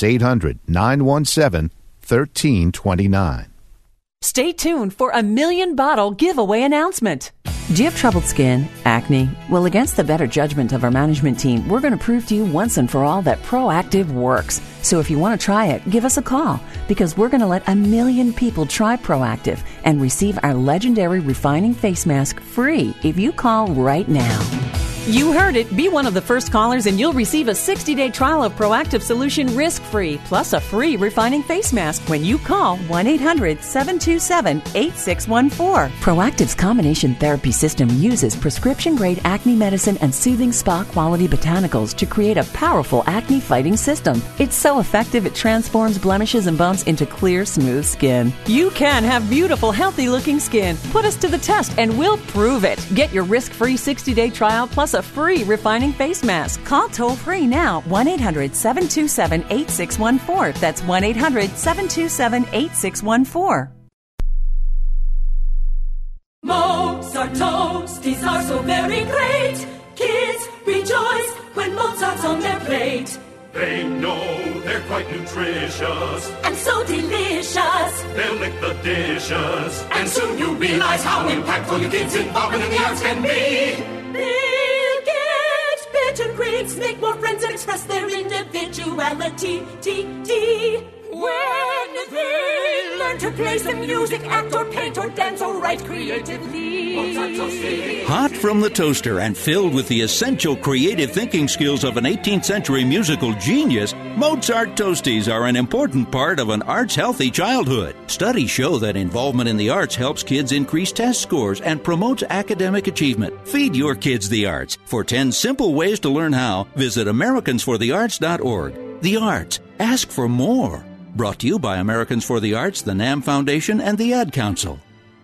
800-917-1329. Stay tuned for a 1,000,000-bottle giveaway announcement. Do you have troubled skin, acne? Well, against the better judgment of our management team, we're going to prove to you once and for all that Proactiv works. So if you want to try it, give us a call, because we're going to let 1 million people try Proactiv and receive our legendary refining face mask free if you call right now. You heard it. Be one of the first callers and you'll receive a 60-day trial of Proactiv solution risk-free, plus a free refining face mask when you call 1-800-727-8614. Proactiv's combination therapy system uses prescription-grade acne medicine and soothing spa-quality botanicals to create a powerful acne-fighting system. It's so effective it transforms blemishes and bumps into clear, smooth skin. You can have beautiful, healthy-looking skin. Put us to the test and we'll prove it. Get your risk-free 60-day trial plus a free refining face mask. Call toll-free now, 1-800-727-8614. That's 1-800-727-8614. Mozart toasties are so very great. Kids rejoice when Mozart's on their plate. They know they're quite nutritious and so delicious. They'll lick the dishes, and soon you'll realize how impactful your kids' involvement in the arts can be. They'll get better grades, make more friends, and express their individuality. When they learn to play some music, act or paint or dance or write creatively. Hot from the toaster and filled with the essential creative thinking skills of an 18th century musical genius, Mozart Toasties are an important part of an arts-healthy childhood. Studies show that involvement in the arts helps kids increase test scores and promotes academic achievement. Feed your kids the arts. For 10 simple ways to learn how, visit AmericansForTheArts.org. The arts. Ask for more. Brought to you by Americans for the Arts, the NAM Foundation, and the Ad Council.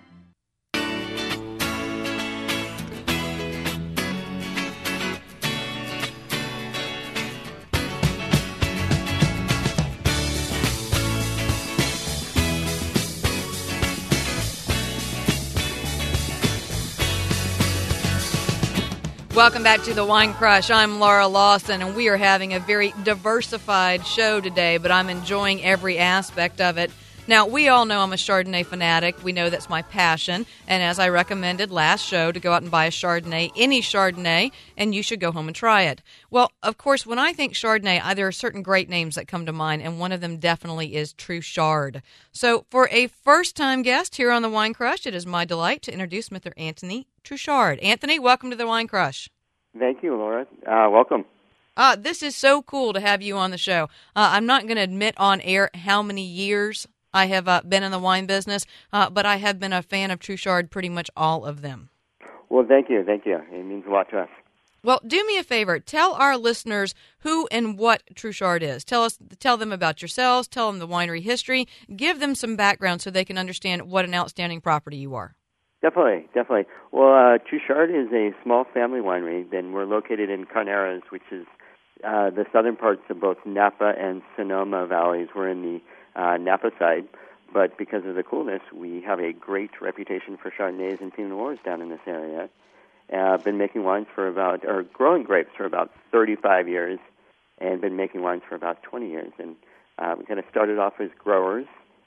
Welcome back to the Wine Crush. I'm Laura Lawson, and we are having a very diversified show today, but I'm enjoying every aspect of it. Now, we all know I'm a Chardonnay fanatic. We know that's my passion. And as I recommended last show, to go out and buy a Chardonnay, any Chardonnay, and you should go home and try it. Well, of course, when I think Chardonnay, there are certain great names that come to mind, and one of them definitely is Truchard. So for a first-time guest here on The Wine Crush, it is my delight to introduce Mr. Anthony Truchard. Anthony, welcome to The Wine Crush. Thank you, Laura. Welcome. This is so cool to have you on the show. I'm not going to admit on air how many years I have been in the wine business, but I have been a fan of Truchard pretty much all of them. Well, thank you. It means a lot to us. Well, do me a favor. Tell our listeners who and what Truchard is. Tell them about yourselves. Tell them the winery history. Give them some background so they can understand what an outstanding property you are. Definitely. Well, Truchard is a small family winery. Then we're located in Carneros, which is the southern parts of both Napa and Sonoma valleys. We're in the Napa side, but because of the coolness, we have a great reputation for Chardonnays and Pinot Noirs down in this area. I've been making wines growing grapes for about 35 years, and been making wines for about 20 years. And we kind of started off as growers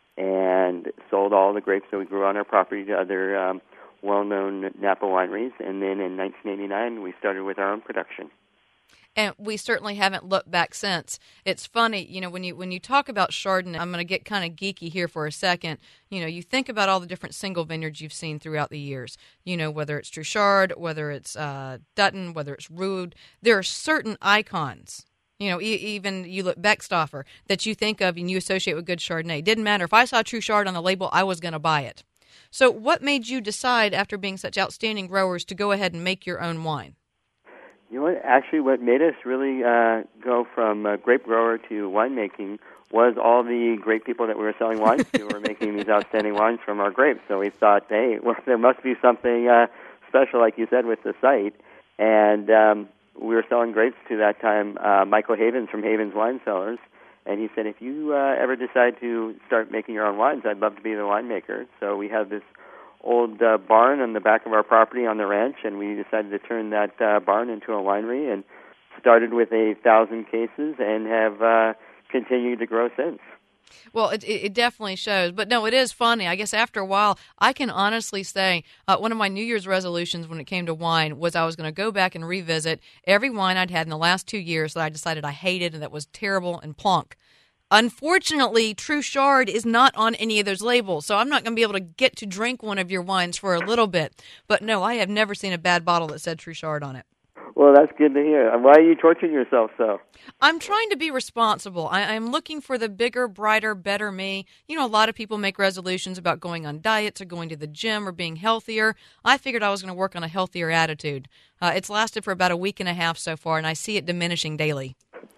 and sold all the grapes that we grew on our property to other well-known Napa wineries. And then in 1989, we started with our own production. And we certainly haven't looked back since. It's funny, when you talk about Chardonnay, I'm going to get kind of geeky here for a second. You think about all the different single vineyards you've seen throughout the years. Whether it's Truchard, whether it's Dutton, whether it's Rude, there are certain icons. Even you look Beckstoffer that you think of and you associate with good Chardonnay. Didn't matter. If I saw Truchard on the label, I was going to buy it. So what made you decide, after being such outstanding growers, to go ahead and make your own wine? You know what? Actually, what made us really go from grape grower to winemaking was all the great people that we were selling wines to were making these outstanding wines from our grapes. So we thought, hey, well, there must be something special, like you said, with the site. And we were selling grapes to that time Michael Havens from Havens Wine Cellars. And he said, if you ever decide to start making your own wines, I'd love to be the winemaker. So we have this old barn on the back of our property on the ranch, and we decided to turn that barn into a winery and started with 1,000 cases and have continued to grow since. Well, it definitely shows. But no, it is funny. I guess after a while, I can honestly say one of my New Year's resolutions when it came to wine was I was going to go back and revisit every wine I'd had in the last 2 years that I decided I hated and that was terrible and plunk. Unfortunately, Truchard is not on any of those labels, so I'm not going to be able to get to drink one of your wines for a little bit. But no, I have never seen a bad bottle that said Truchard on it. Well, that's good to hear. Why are you torturing yourself so? I'm trying to be responsible. I'm looking for the bigger, brighter, better me. A lot of people make resolutions about going on diets or going to the gym or being healthier. I figured I was going to work on a healthier attitude. It's lasted for about a week and a half so far, and I see it diminishing daily.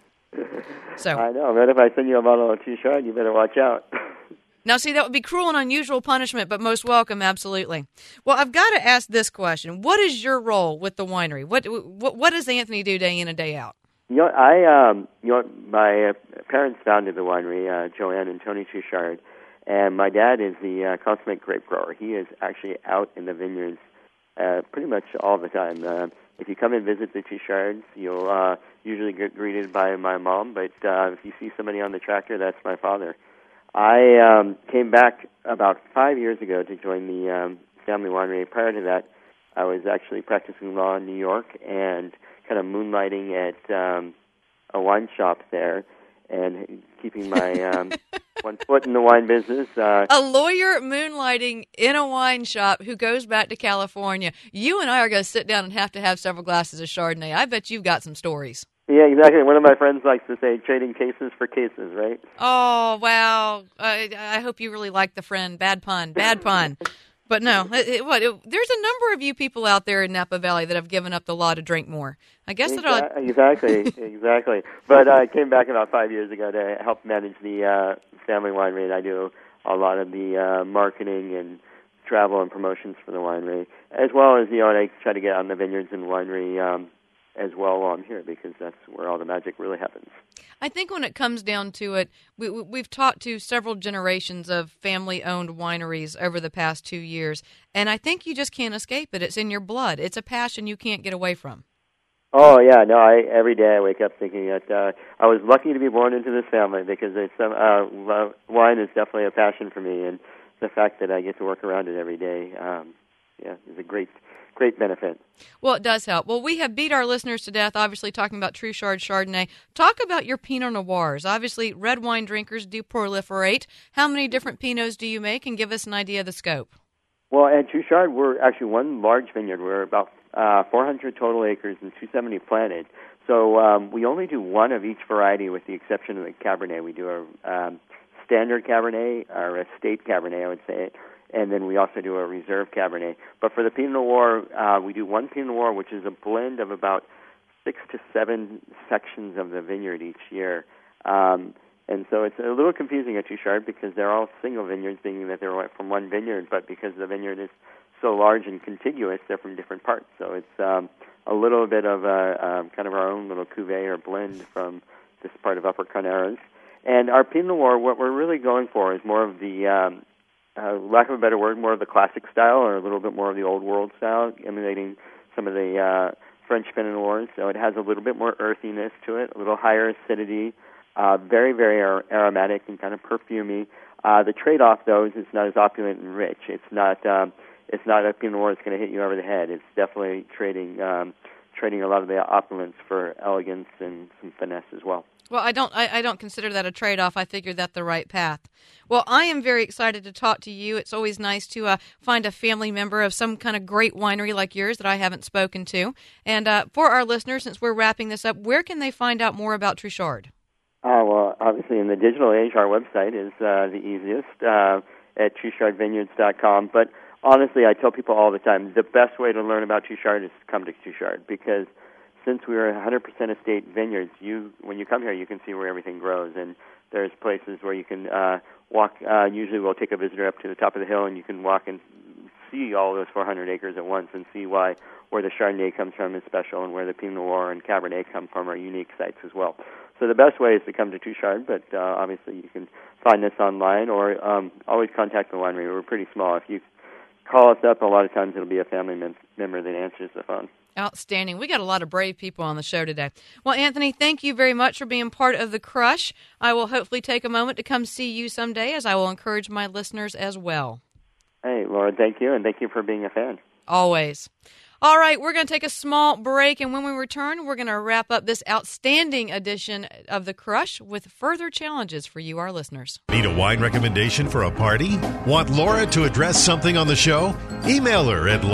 So I know, but if I send you a bottle of Truchard, you better watch out. Now, see, that would be cruel and unusual punishment, but most welcome, absolutely. Well, I've got to ask this question. What is your role with the winery? What does Anthony do day in and day out? My parents founded the winery, Joanne and Tony Truchard, and my dad is the consummate grape grower. He is actually out in the vineyards pretty much all the time. If you come and visit the Truchards, you'll usually get greeted by my mom, but if you see somebody on the tractor, that's my father. I came back about 5 years ago to join the family winery. Prior to that, I was actually practicing law in New York and kind of moonlighting at a wine shop there and keeping my one foot in the wine business. A lawyer moonlighting in a wine shop who goes back to California. You and I are going to sit down and have to have several glasses of Chardonnay. I bet you've got some stories. Yeah, exactly. One of my friends likes to say, trading cases for cases, right? Oh, wow. I hope you really like the friend. Bad pun. But no, there's a number of you people out there in Napa Valley that have given up the law to drink more. I guess Exactly. But I came back about 5 years ago to help manage the family winery, and I do a lot of the marketing and travel and promotions for the winery, as well as, I try to get on the vineyards and winery as well while I'm here, because that's where all the magic really happens. I think when it comes down to it, we've talked to several generations of family-owned wineries over the past 2 years, and I think you just can't escape it. It's in your blood. It's a passion you can't get away from. Oh, yeah. No, every day I wake up thinking that I was lucky to be born into this family because wine is definitely a passion for me, and the fact that I get to work around it every day, is a great benefit. Well, it does help. Well, we have beat our listeners to death, obviously, talking about Truchard Chardonnay. Talk about your Pinot Noirs. Obviously, red wine drinkers do proliferate. How many different Pinots do you make? And give us an idea of the scope. Well, at Truchard, we're actually one large vineyard. We're about 400 total acres and 270 planted. So we only do one of each variety with the exception of the Cabernet. We do a standard Cabernet, or a state Cabernet, I would say, and then we also do a reserve Cabernet. But for the Pinot Noir, we do one Pinot Noir, which is a blend of about 6 to 7 sections of the vineyard each year. And so it's a little confusing at Truchard because they're all single vineyards, being that they're from one vineyard, but because the vineyard is so large and contiguous, they're from different parts. So it's a little bit of a kind of our own little cuvee or blend from this part of Upper Carneros. And our Pinot Noir, what we're really going for is more of the, lack of a better word, more of the classic style or a little bit more of the old world style, emulating some of the French Pinot Noirs. So it has a little bit more earthiness to it, a little higher acidity, very, very aromatic and kind of perfumey. The trade-off, though, is it's not as opulent and rich. It's not a Pinot Noir that's going to hit you over the head. It's definitely trading a lot of the opulence for elegance and some finesse as well. Well, I don't consider that a trade-off. I figure that's the right path. Well, I am very excited to talk to you. It's always nice to find a family member of some kind of great winery like yours that I haven't spoken to. And for our listeners, since we're wrapping this up, where can they find out more about Truchard? Well, obviously in the digital age, our website is the easiest at TruchardVineyards.com. But honestly, I tell people all the time, the best way to learn about Truchard is to come to Truchard because since we are 100% estate vineyards, when you come here, you can see where everything grows. And there's places where you can walk. Usually we'll take a visitor up to the top of the hill, and you can walk and see all those 400 acres at once and see where the Chardonnay comes from is special and where the Pinot Noir and Cabernet come from are unique sites as well. So the best way is to come to Truchard, but obviously you can find us online or always contact the winery. We're pretty small. If you call us up, a lot of times it'll be a family member that answers the phone. Outstanding. We got a lot of brave people on the show today. Well, Anthony, thank you very much for being part of the Crush. I will hopefully take a moment to come see you someday, as I will encourage my listeners as well. Hey, Laura, thank you, and thank you for being a fan. Always. All right, we're going to take a small break, and when we return, we're going to wrap up this outstanding edition of The Crush with further challenges for you, our listeners. Need a wine recommendation for a party? Want Laura to address something on the show? Email her at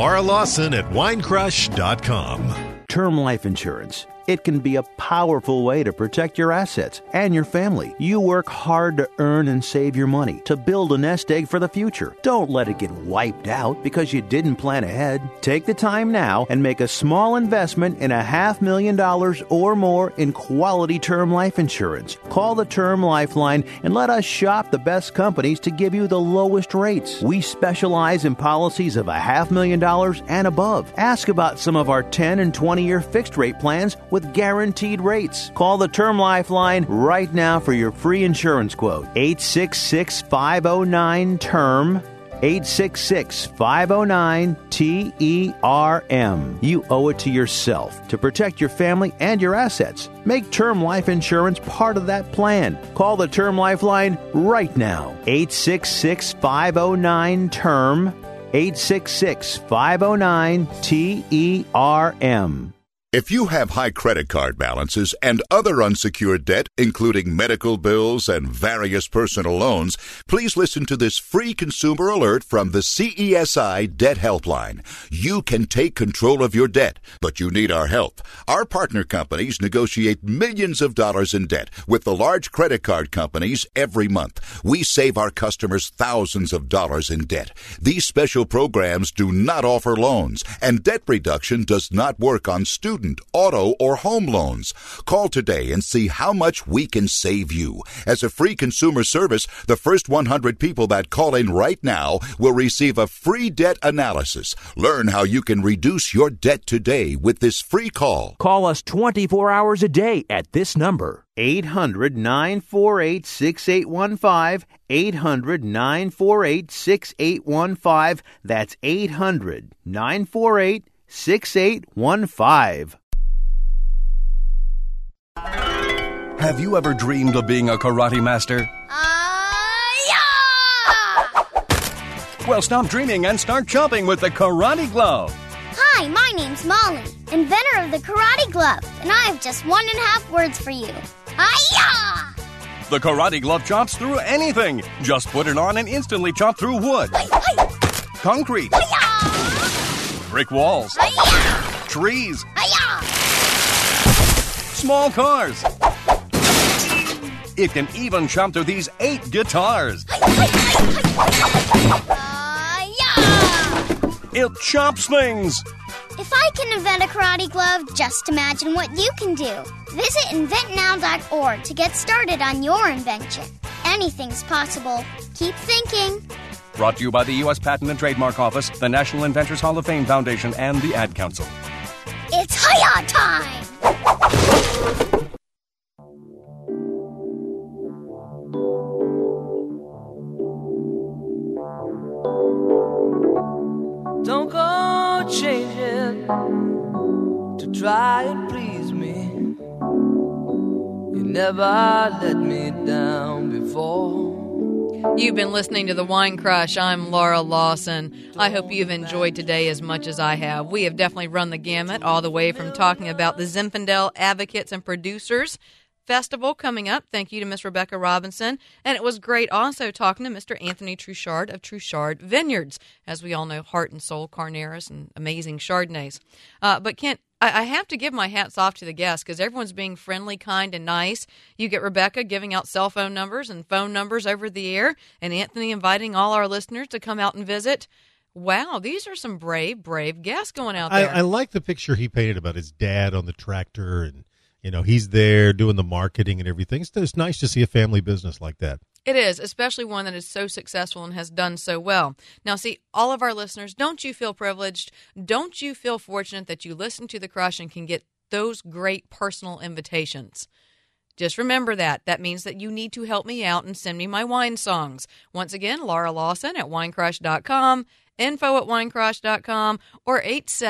lauralawson@winecrush.com. Term life insurance. It can be a powerful way to protect your assets and your family. You work hard to earn and save your money to build a nest egg for the future. Don't let it get wiped out because you didn't plan ahead. Take the time now and make a small investment in $500,000 or more in quality term life insurance. Call the Term Lifeline and let us shop the best companies to give you the lowest rates. We specialize in policies of $500,000 and above. Ask about some of our 10 and 20-year fixed rate plans with guaranteed rates. Call the Term Lifeline right now for your free insurance quote. 866-509-TERM. 866-509-TERM. You owe it to yourself to protect your family and your assets. Make term life insurance part of that plan. Call the Term Lifeline right now. 866-509-TERM. 866-509-TERM. If you have high credit card balances and other unsecured debt, including medical bills and various personal loans, please listen to this free consumer alert from the CESI Debt Helpline. You can take control of your debt, but you need our help. Our partner companies negotiate millions of dollars in debt with the large credit card companies every month. We save our customers thousands of dollars in debt. These special programs do not offer loans, and debt reduction does not work on student, auto, or home loans. Call today and see how much we can save you. As a free consumer service, the first 100 people that call in right now will receive a free debt analysis. Learn how you can reduce your debt today with this free call. Call us 24 hours a day at this number. 800-948-6815. 800-948-6815. That's 800-948-6815. Have you ever dreamed of being a karate master? Yeah! Well, stop dreaming and start chopping with the Karate Glove. Hi, my name's Molly, inventor of the Karate Glove, and I have just 1.5 words for you. Hi-ya! The Karate Glove chops through anything. Just put it on and instantly chop through wood, concrete, brick walls, trees, small cars. It can even chop through these 8 guitars. It chops things. If I can invent a karate glove, just imagine what you can do. Visit inventnow.org to get started on your invention. Anything's possible. Keep thinking. Brought to you by the U.S. Patent and Trademark Office, the National Inventors Hall of Fame Foundation, and the Ad Council. It's Hi-Ya time! Don't go changing to try and please me. You never let me down before. You've been listening to The Wine Crush. I'm Laura Lawson. I hope you've enjoyed today as much as I have. We have definitely run the gamut, all the way from talking about the Zinfandel Advocates and Producers Festival coming up. Thank you to Miss Rebecca Robinson. And it was great also talking to Mr. Anthony Truchard of Truchard Vineyards. As we all know, Heart and Soul Carneros and amazing Chardonnays. But Kent, I have to give my hats off to the guests because everyone's being friendly, kind, and nice. You get Rebecca giving out cell phone numbers and phone numbers over the air, and Anthony inviting all our listeners to come out and visit. Wow, these are some brave guests going out there. I like the picture he painted about his dad on the tractor, and he's there doing the marketing and everything. It's nice to see a family business like that. It is, especially one that is so successful and has done so well. Now, see, all of our listeners, don't you feel privileged? Don't you feel fortunate that you listen to The Crush and can get those great personal invitations? Just remember that. That means that you need to help me out and send me my wine songs. Once again, Laura Lawson at winecrush.com, info@winecrush.com, or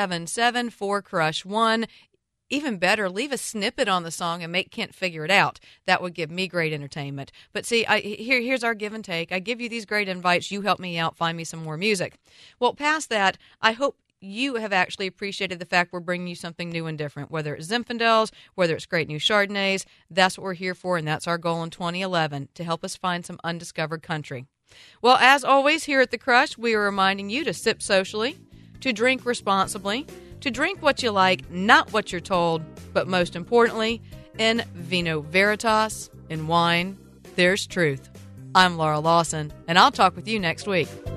877-4CRUSH1. Even better, leave a snippet on the song and make Kent figure it out. That would give me great entertainment. But see, here's our give and take. I give you these great invites. You help me out, find me some more music. Well, past that, I hope you have actually appreciated the fact we're bringing you something new and different, whether it's Zinfandels, whether it's great new Chardonnays. That's what we're here for, and that's our goal in 2011, to help us find some undiscovered country. Well, as always, here at The Crush, we are reminding you to sip socially, to drink responsibly, to drink what you like, not what you're told, but most importantly, in vino veritas, in wine, there's truth. I'm Laura Lawson, and I'll talk with you next week.